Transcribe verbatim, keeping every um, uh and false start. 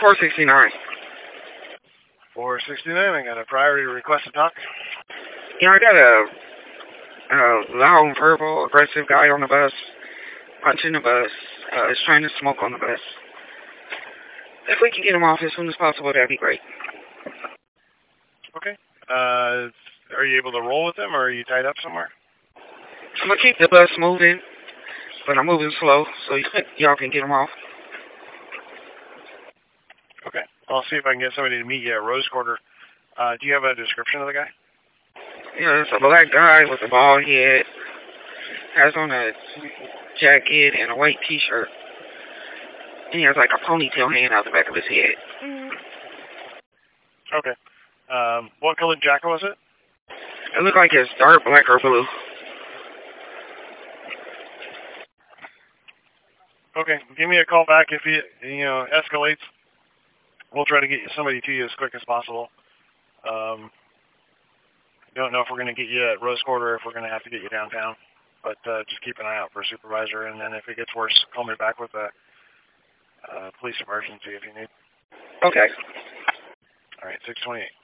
four sixty-nine. four sixty-nine, I got a priority request to talk. Yeah, I got a, a loud, verbal, aggressive guy on the bus, punching the bus, uh, is trying to smoke on the bus. If we can get him off as soon as possible, that'd be great. Okay. Uh, are you able to roll with him, or are you tied up somewhere? I'm gonna keep the bus moving, but I'm moving slow, so y'all can get him off. Okay. I'll see if I can get somebody to meet you at Rose Quarter. Uh, do you have a description of the guy? Yeah, it's a black guy with a bald head, has on a jacket and a white t-shirt. And he has like a ponytail hanging out the back of his head. Okay. Um, what colored jacket was it? It looked like it's dark black or blue. Okay. Give me a call back if it, you know, escalates. We'll try to get somebody to you as quick as possible. Um, don't know if we're going to get you at Rose Quarter or if we're going to have to get you downtown. But uh, just keep an eye out for a supervisor, and then if it gets worse, call me back with a uh, police emergency if you need. Okay. All right, six twenty-eight.